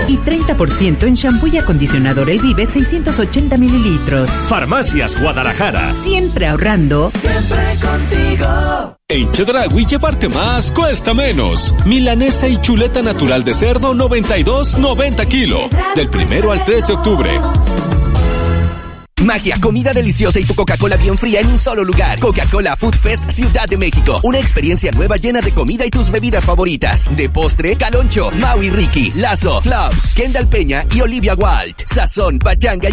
Y 30% en shampoo y acondicionador El Vive 680 mililitros. Farmacias Guadalajara. Siempre ahorrando. Siempre contigo. En Chedraui llevarte más cuesta menos. Milanesa y chuleta natural de cerdo 92.90 kilo. Del 1 al 3 de octubre. Magia, comida deliciosa y tu Coca-Cola bien fría en un solo lugar. Coca-Cola Food Fest Ciudad de México. Una experiencia nueva llena de comida y tus bebidas favoritas. De postre, Caloncho, Maui Ricky, Lazo, Clubs, Kendall Peña y Olivia Wilde. Sazón, pachanga